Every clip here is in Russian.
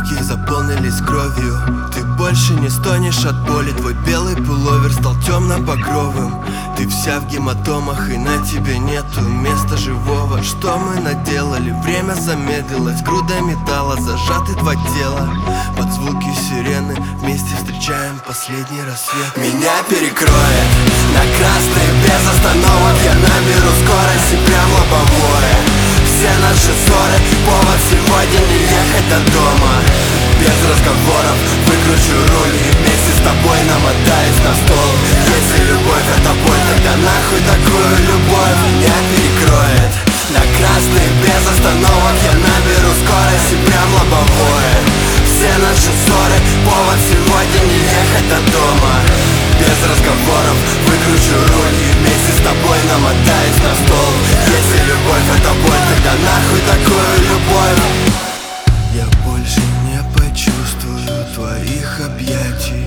Руки заполнились кровью. Ты больше не стонешь от боли. Твой белый пуловер стал темно-багровым. Ты вся в гематомах, и на тебе нету места живого. Что мы наделали? Время замедлилось. Груда металла, зажаты два тела. Под звуки сирены вместе встречаем последний рассвет. Меня перекроет на красный без остановок. Я наберу скорость и прям лобовое. Все наши ссоры повод сегодня не ехать до дома. Без разговоров выкручу руль и вместе с тобой намотаюсь на стол. Если любовь это боль, тогда нахуй такую любовь. Меня перекроет на красный без остановок. Я наберу скорость и прям лобовое. Все наши ссоры повод сегодня не ехать до дома. Без разговоров выкручу руль и вместе с тобой намотаюсь на стол. Если любовь это боль, тогда нахуй такую любовь. Я больше не почувствую твоих объятий,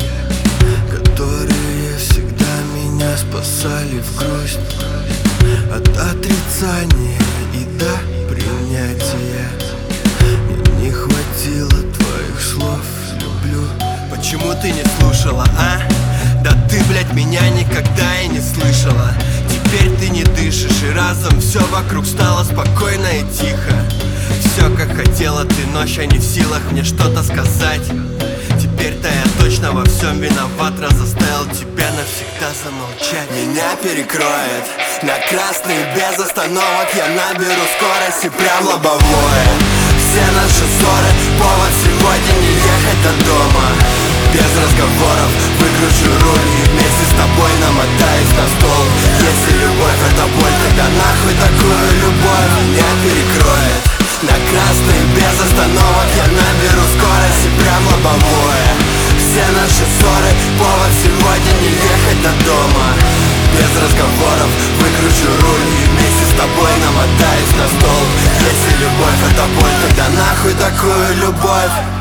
которые всегда меня спасали в грусть. От отрицания и до принятия. Мне не хватило твоих слов «люблю». Почему ты не слушала, а? Да ты, блядь, меня никогда и не слышала. Теперь ты не дышишь, и разом все вокруг стало спокойно и тихо. Все как хотела ты, ночь, а не в силах мне что-то сказать. Теперь-то я точно во всем виноват, раз заставил тебя навсегда замолчать. Меня перекроет на красный без остановок. Я наберу скорость и прям лобовое. Все наши ссоры повод сегодня не ехать до дома. Без разговоров выкручу руль и вместе с тобой намотаюсь на стол. Если любовь это боль, тогда нахуй такую любовь. Меня перекроет на красный без остановок. Я наберу скорость и прям лобовое. Все наши ссоры повод сегодня не ехать до дома. Без разговоров выкручу руль и вместе с тобой намотаюсь на стол. Если любовь это боль, тогда нахуй такую любовь.